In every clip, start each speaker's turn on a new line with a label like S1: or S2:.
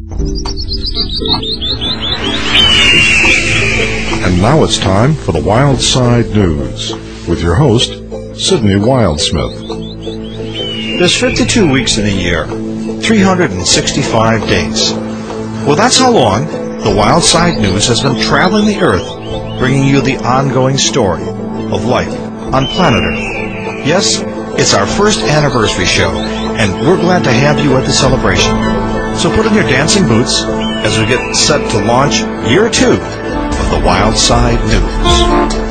S1: And now it's time for the Wild Side News with your host, Sidney Wildsmith.
S2: There's 52 weeks in a year, 365 days. Well, that's how long the Wild Side News has been traveling the Earth, bringing you the ongoing story of life on planet Earth. Yes, it's our first anniversary show, and we're glad to have you at the celebration. So put on your dancing boots as we get set to launch year 2 of the Wild Side News.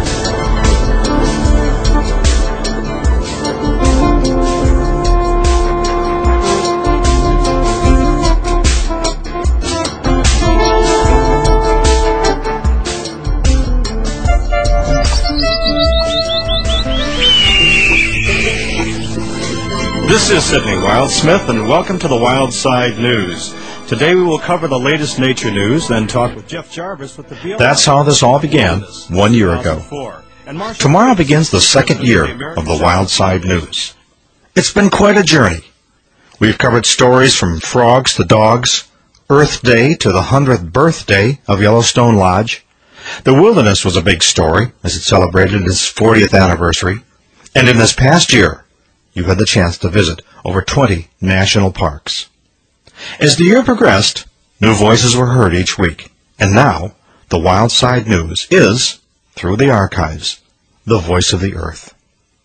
S2: This is Sidney Wildsmith, and welcome to the Wild Side News. Today we will cover the latest nature news, then talk with Jeff Jarvis with the BLM. That's how this all began 1 year ago. Tomorrow begins the second year of the Wild Side News. It's been quite a journey. We've covered stories from frogs to dogs, Earth Day to the 100th birthday of Yellowstone Lodge. The wilderness was a big story as it celebrated its 40th anniversary. And in this past year, you've had the chance to visit over 20 national parks. As the year progressed, new voices were heard each week, and now the Wild Side News is, through the archives, the voice of the Earth.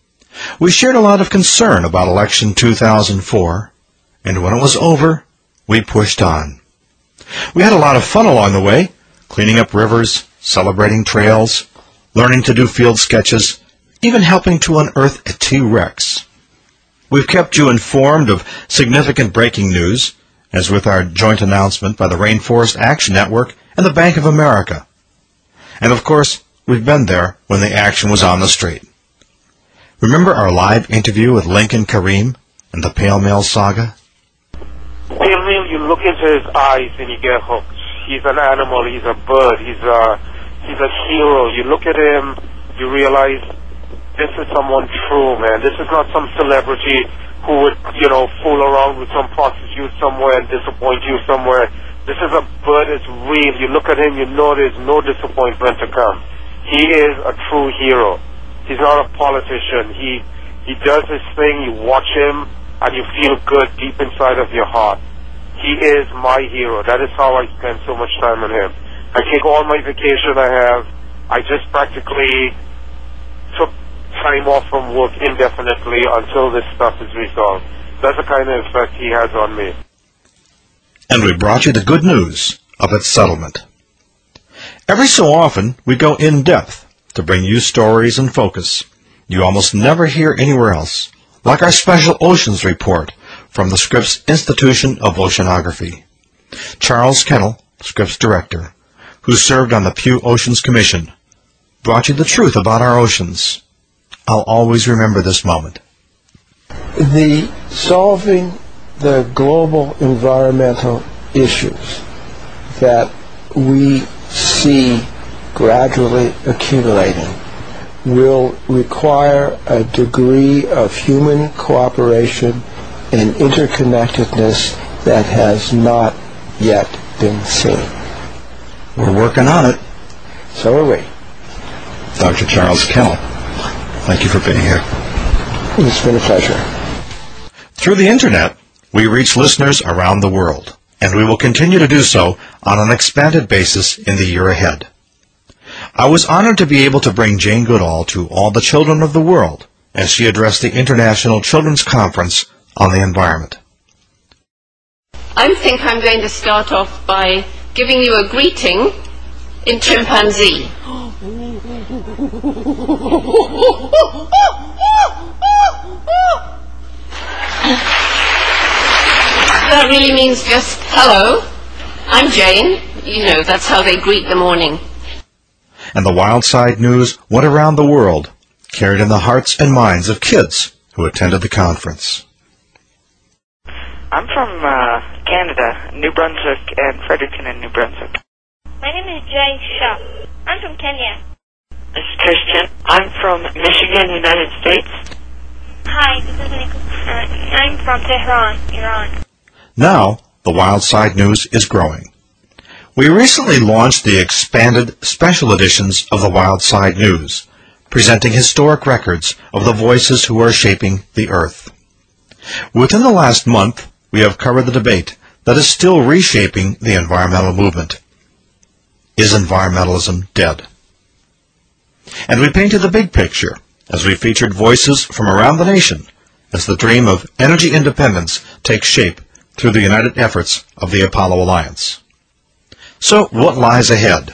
S2: We shared a lot of concern about election 2004, and when it was over, we pushed on. We had a lot of fun along the way, cleaning up rivers, celebrating trails, learning to do field sketches, even helping to unearth a T-Rex. We've kept you informed of significant breaking news, as with our joint announcement by the Rainforest Action Network and the Bank of America. And of course, we've been there when the action was on the street. Remember our live interview with Lincoln Kareem and the Pale Mail Saga?
S3: Pale Mail, you look into his eyes and you get hooked. He's an animal, he's a bird, he's a hero. You look at him, you realize this is someone true, man. This is not some celebrity who would, fool around with some prostitute somewhere and disappoint you somewhere. This is a bird that's real. You look at him, you know there's no disappointment to come. He is a true hero. He's not a politician. He does his thing, you watch him, and you feel good deep inside of your heart. He is my hero. That is how I spend so much time on him. I take all my vacation I have. I just practically took time off from work indefinitely until this stuff is resolved. That's the kind of effect he has on me.
S2: And we brought you the good news of its settlement. Every so often, we go in-depth to bring you stories in focus you almost never hear anywhere else, like our special Oceans Report from the Scripps Institution of Oceanography. Charles Kennel, Scripps Director, who served on the Pew Oceans Commission, brought you the truth about our oceans. I'll always remember this moment.
S4: Solving the global environmental issues that we see gradually accumulating will require a degree of human cooperation and interconnectedness that has not yet been seen.
S2: We're working on it.
S4: So are we.
S2: Dr. Charles Kennel, thank you for being here.
S4: It's been a pleasure.
S2: Through the Internet, we reach listeners around the world, and we will continue to do so on an expanded basis in the year ahead. I was honored to be able to bring Jane Goodall to all the children of the world as she addressed the International Children's Conference on the Environment.
S5: I think I'm going to start off by giving you a greeting in chimpanzee. That really means just hello. I'm Jane. That's how they greet the morning.
S2: And the Wild Side News went around the world, carried in the hearts and minds of kids who attended the conference.
S6: I'm from Canada, New Brunswick, and Fredericton in New Brunswick.
S7: My name is Jay Shaw. I'm from Kenya.
S6: This is Christian. I'm from Michigan, United States.
S7: Hi, this is Nicholas. I'm from Tehran, Iran.
S2: Now, the Wild Side News is growing. We recently launched the expanded special editions of the Wild Side News, presenting historic records of the voices who are shaping the earth. Within the last month, we have covered the debate that is still reshaping the environmental movement. Is environmentalism dead? And we painted the big picture as we featured voices from around the nation as the dream of energy independence takes shape through the united efforts of the Apollo Alliance. So what lies ahead?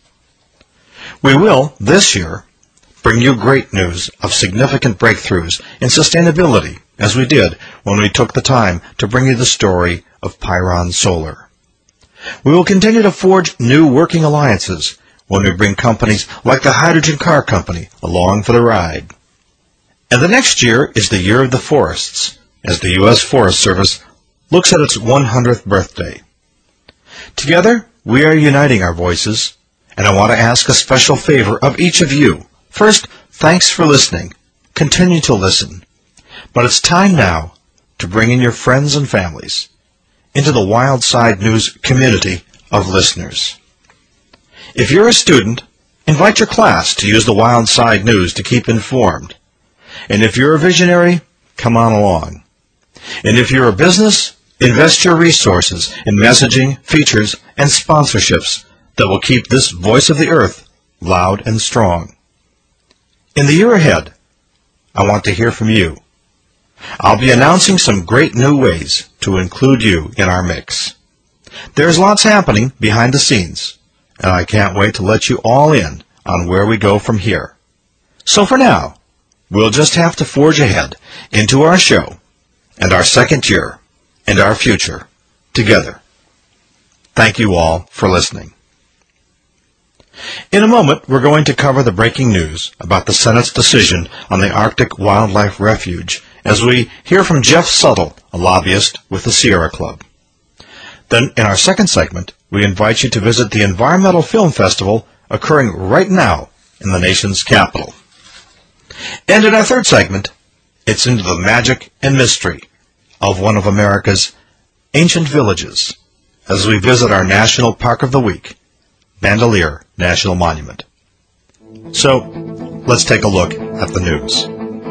S2: We will, this year, bring you great news of significant breakthroughs in sustainability, as we did when we took the time to bring you the story of Pyron Solar. We will continue to forge new working alliances when we bring companies like the Hydrogen Car Company along for the ride. And the next year is the Year of the Forests, as the U.S. Forest Service looks at its 100th birthday. Together, we are uniting our voices, and I want to ask a special favor of each of you. First, thanks for listening. Continue to listen. But it's time now to bring in your friends and families into the Wild Side News community of listeners. If you're a student, invite your class to use the Wild Side News to keep informed. And if you're a visionary, come on along. And if you're a business, invest your resources in messaging, features, and sponsorships that will keep this voice of the earth loud and strong. In the year ahead, I want to hear from you. I'll be announcing some great new ways to include you in our mix. There's lots happening behind the scenes, and I can't wait to let you all in on where we go from here. So for now, we'll just have to forge ahead into our show and our second year and our future together. Thank you all for listening. In a moment, we're going to cover the breaking news about the Senate's decision on the Arctic Wildlife Refuge as we hear from Jeff Suttle, a lobbyist with the Sierra Club. Then, in our second segment, we invite you to visit the Environmental Film Festival occurring right now in the nation's capital. And in our third segment, it's into the magic and mystery of one of America's ancient villages as we visit our National Park of the Week, Bandelier National Monument. So, let's take a look at the news.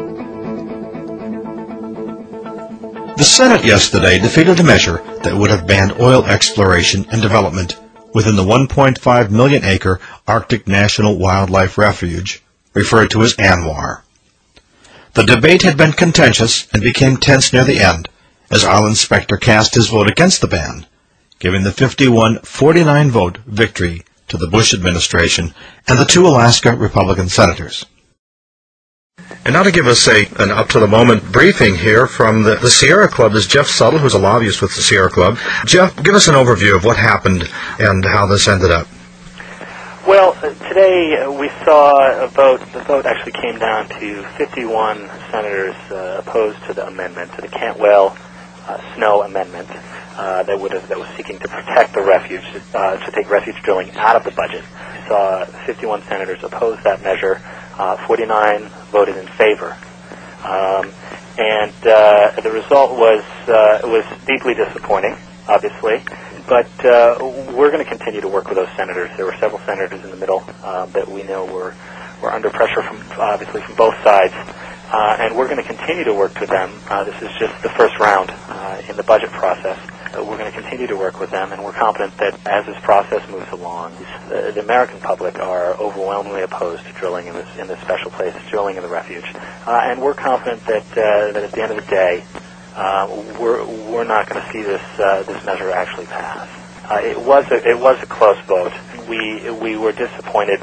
S2: The Senate yesterday defeated a measure that would have banned oil exploration and development within the 1.5 million-acre Arctic National Wildlife Refuge, referred to as ANWR. The debate had been contentious and became tense near the end as Arlen Specter cast his vote against the ban, giving the 51-49 vote victory to the Bush administration and the two Alaska Republican senators. And now to give us an up-to-the-moment briefing here from the Sierra Club is Jeff Suttle, who's a lobbyist with the Sierra Club. Jeff, give us an overview of what happened and how this ended up.
S8: Well, today we saw a vote. The vote actually came down to 51 senators opposed to the amendment, to the Cantwell Snow amendment that was seeking to protect the refuge, to take refuge drilling out of the budget. We saw 51 senators oppose that measure. 49 voted in favor, and the result was deeply disappointing, obviously. But we're going to continue to work with those senators. There were several senators in the middle that we know were under pressure from both sides, and we're going to continue to work with them. This is just the first round in the budget process. We're going to continue to work with them, and we're confident that as this process moves along, the American public are overwhelmingly opposed to drilling in this special place, drilling in the refuge, and we're confident that at the end of the day, we're not going to see this measure actually pass. It was a close vote. We were disappointed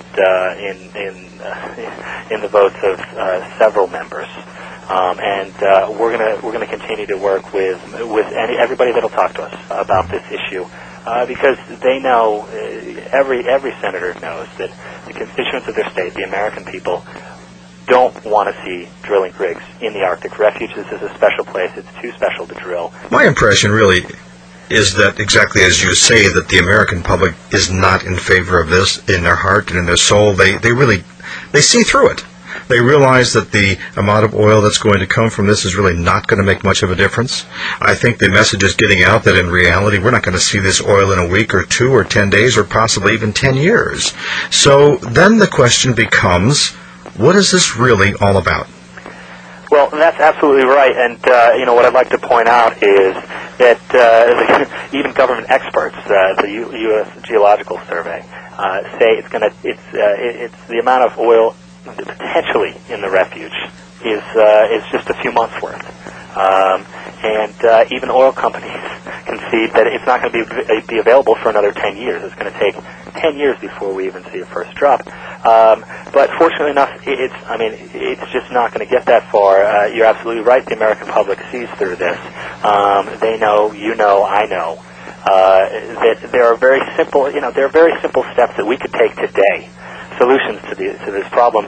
S8: in the votes of several members. And we're gonna continue to work with everybody that'll talk to us about this issue, because they know, every senator knows that the constituents of their state, the American people, don't want to see drilling rigs in the Arctic refuge. This is a special place. It's too special to drill.
S2: My impression really is that, exactly as you say, that the American public is not in favor of this in their heart and in their soul. They see through it. They realize that the amount of oil that's going to come from this is really not going to make much of a difference. I think the message is getting out that in reality we're not going to see this oil in a week or 2 or 10 days or possibly even 10 years. So then the question becomes, what is this really all about?
S8: Well, that's absolutely right, and what I'd like to point out is that even government experts, the U.S. Geological Survey, say it's the amount of oil potentially in the refuge is just a few months worth, and even oil companies concede that it's not going to be available for another 10 years. It's going to take 10 years before we even see a first drop. But fortunately enough, it's just not going to get that far. You're absolutely right. The American public sees through this. They know, you know, I know that there are very simple, steps that we could take today, solutions to this problem,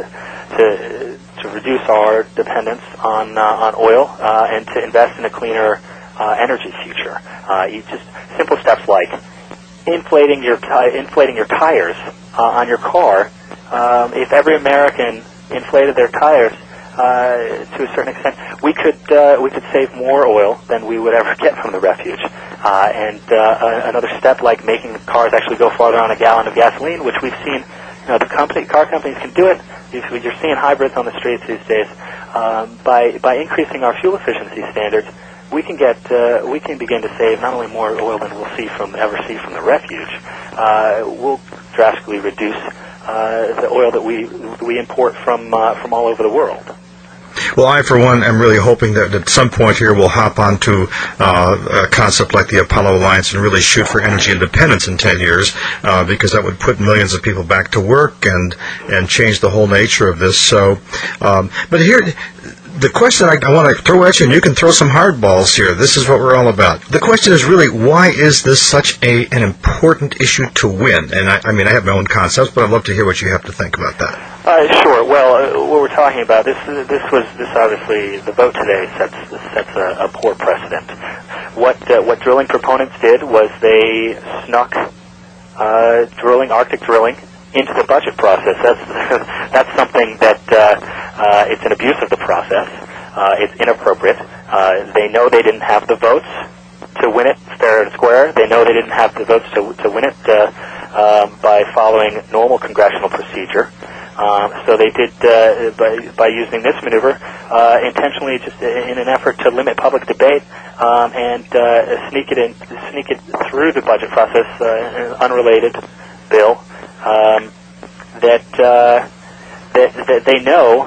S8: to reduce our dependence on oil and to invest in a cleaner energy future. Just simple steps like inflating your tires on your car. If every American inflated their tires to a certain extent, we could save more oil than we would ever get from the refuge. And another step, like making cars actually go farther on a gallon of gasoline, which we've seen. Car companies can do it. You're seeing hybrids on the streets these days. By increasing our fuel efficiency standards, we can begin to save not only more oil than we'll ever see from the refuge. We'll drastically reduce the oil that we import from all over the world.
S2: Well, I, for one, am really hoping that at some point here we'll hop onto a concept like the Apollo Alliance and really shoot for energy independence in 10 years, because that would put millions of people back to work and change the whole nature of this. So, but here, the question I want to throw at you, and you can throw some hard balls here. This is what we're all about. The question is really, why is this such an important issue to win? And I have my own concepts, but I'd love to hear what you have to think about that.
S8: Sure. Well, what we're talking about, this obviously, the vote today sets a poor precedent. What drilling proponents did was they snuck Arctic drilling into the budget process. That's something that it's an abuse of the process. It's inappropriate. They know they didn't have the votes to win it fair and square. They know they didn't have the votes to win it by following normal congressional procedure. So they did by using this maneuver intentionally, just in an effort to limit public debate and sneak it through the budget process, an unrelated bill that they know.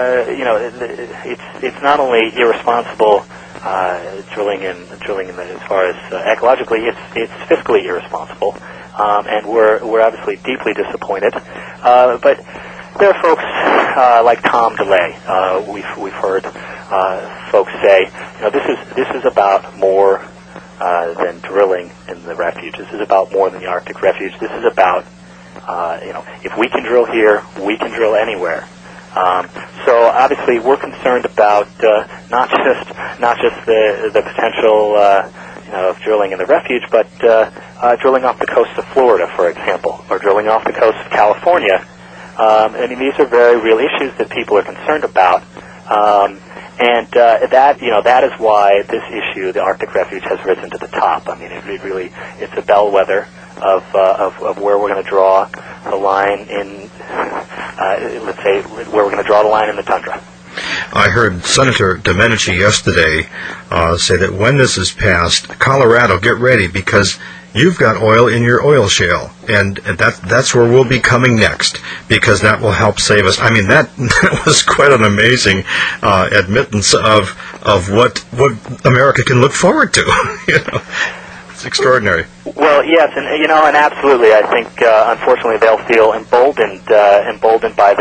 S8: It's not only irresponsible drilling in as far as ecologically, it's fiscally irresponsible, and we're obviously deeply disappointed. But there are folks like Tom DeLay. We've heard folks say, this is about more than drilling in the refuge. This is about more than the Arctic refuge. This is about if we can drill here, we can drill anywhere. So obviously, we're concerned about not just the potential of drilling in the refuge, but drilling off the coast of Florida, for example, or drilling off the coast of California. These are very real issues that people are concerned about, and that is why this issue, the Arctic refuge, has risen to the top. It's a bellwether of where we're going to draw the line in, let's say, where we're going to draw the line in the tundra.
S2: I heard Senator Domenici yesterday say that when this is passed, Colorado, get ready, because you've got oil in your oil shale, and that's where we'll be coming next, because that will help save us. That was quite an amazing admittance of what America can look forward to. It's extraordinary.
S8: Well, yes, and absolutely. I think unfortunately they'll feel emboldened by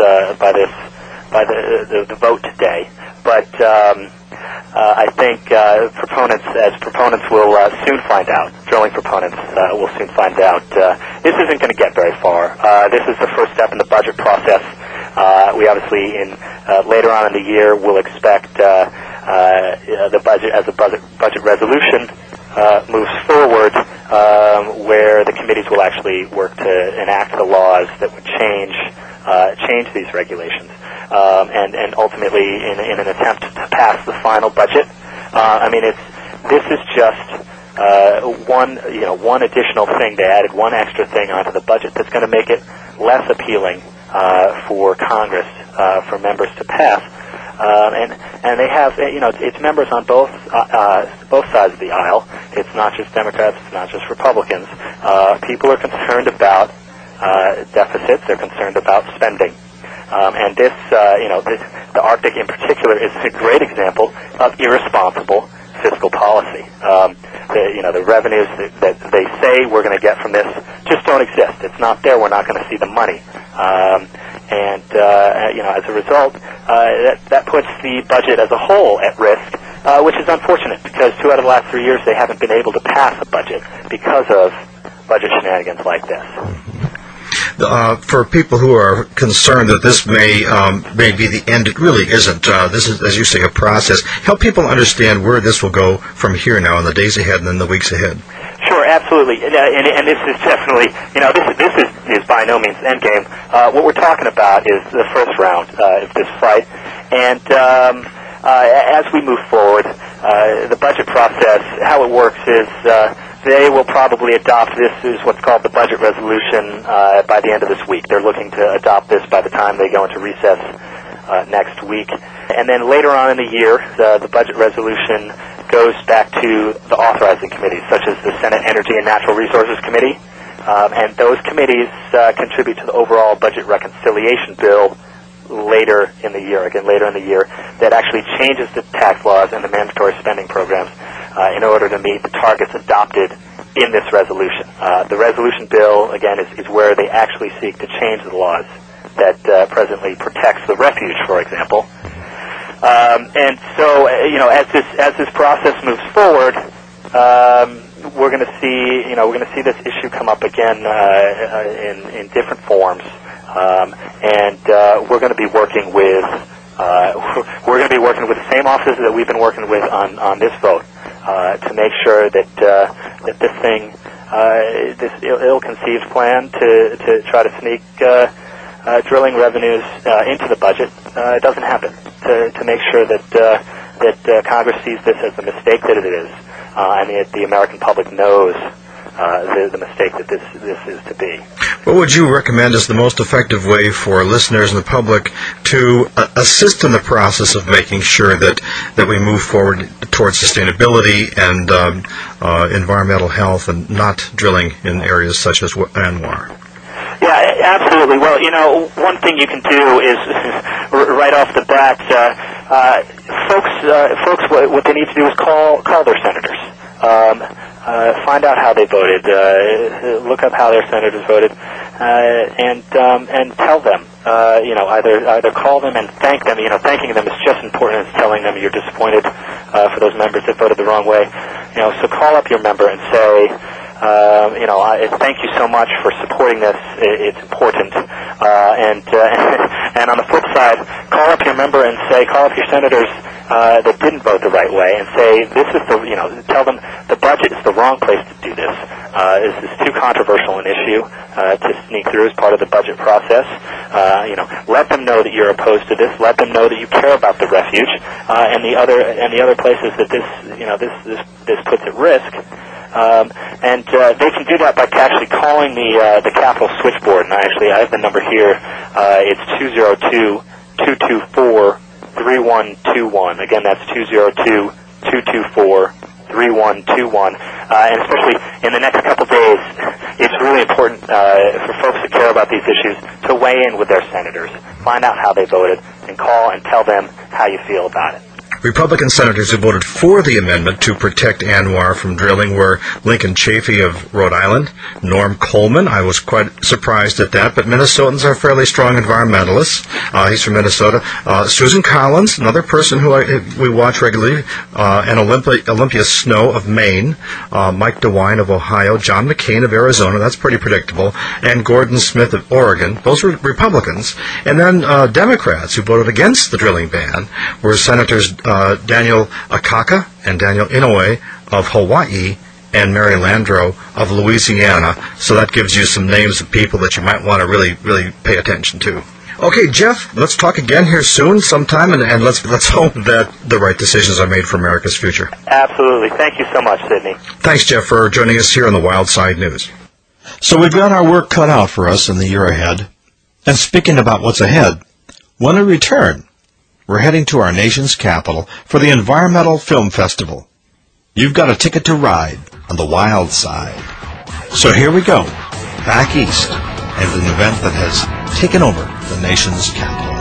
S8: the vote today. But I think proponents will soon find out. Drilling proponents will soon find out. This isn't going to get very far. This is the first step in the budget process. We obviously, later on in the year, will expect the budget as a budget resolution moves forward, where the committees will actually work to enact the laws that would change change these regulations, and ultimately in an attempt to pass the final budget. This is just one additional thing. They added one extra thing onto the budget that's going to make it less appealing for Congress, for members to pass. And they have, it's members on both sides of the aisle. It's not just Democrats, it's not just Republicans. People are concerned about deficits. They're concerned about spending. And the Arctic in particular is a great example of irresponsible fiscal policy. The revenues that they say we're going to get from this just don't exist. It's not there. We're not going to see the money. As a result, that puts the budget as a whole at risk, which is unfortunate because 2 out of the last 3 years they haven't been able to pass a budget because of budget shenanigans like this.
S2: For people who are concerned that this may be the end, it really isn't. This is, as you say, a process. Help people understand where this will go from here now in the days ahead and in the weeks ahead.
S8: Sure, absolutely, and this is definitely, this is by no means endgame. What we're talking about is the first round of this fight, and as we move forward, the budget process, how it works is they will probably adopt this is what's called the budget resolution by the end of this week. They're looking to adopt this by the time they go into recess next week. And then later on in the year, the budget resolution goes back to the authorizing committees, such as the Senate Energy and Natural Resources Committee. And those committees contribute to the overall budget reconciliation bill later in the year, that actually changes the tax laws and the mandatory spending programs in order to meet the targets adopted in this resolution. The resolution bill, again, is where they actually seek to change the laws that presently protects the refuge, for example. And so, as this process moves forward, we're going to see this issue come up again in different forms, and we're going to be working with the same offices that we've been working with on this vote to make sure that this thing, this ill-conceived plan to try to sneak drilling revenues into the budget doesn't happen. To make sure that Congress sees this as the mistake that it is, and that the American public knows the mistake that this is to be.
S2: What would you recommend as the most effective way for listeners and the public to assist in the process of making sure that we move forward towards sustainability and environmental health and not drilling in areas such as ANWR?
S8: Yeah, absolutely. Well, one thing you can do is right off the bat, folks, what they need to do is call their senators. Find out how they voted. Look up how their senators voted, and tell them. Either call them and thank them. Thanking them is just as important as telling them you're disappointed for those members that voted the wrong way. So call up your member and say, thank you so much for supporting this. It's important. And on the flip side, call up your member and call up your senators that didn't vote the right way and say, this is tell them the budget is the wrong place to do this. This is too controversial an issue to sneak through as part of the budget process. Let them know that you're opposed to this. Let them know that you care about the refuge and the other places that this puts at risk. And they can do that by actually calling the Capitol switchboard. And I have the number here. It's 202-224-3121. Again, that's 202-224-3121. And especially in the next couple days, it's really important for folks who care about these issues to weigh in with their senators, find out how they voted, and call and tell them how you feel about it.
S2: Republican senators who voted for the amendment to protect ANWR from drilling were Lincoln Chafee of Rhode Island, Norm Coleman. I was quite surprised at that, but Minnesotans are fairly strong environmentalists. He's from Minnesota. Susan Collins, another person who we watch regularly, and Olympia Snowe of Maine, Mike DeWine of Ohio, John McCain of Arizona, that's pretty predictable, and Gordon Smith of Oregon. Those were Republicans. And then Democrats who voted against the drilling ban were Senators Daniel Akaka and Daniel Inouye of Hawaii and Mary Landrieu of Louisiana. So that gives you some names of people that you might want to really, really pay attention to. Okay, Jeff, let's talk again here soon sometime, and let's hope that the right decisions are made for America's future.
S8: Absolutely. Thank you so much, Sidney.
S2: Thanks, Jeff, for joining us here on the Wild Side News. So we've got our work cut out for us in the year ahead. And speaking about what's ahead, when we return, we're heading to our nation's capital for the Environmental Film Festival. You've got a ticket to ride on the Wild Side. So here we go, back east, at an event that has taken over the nation's capital.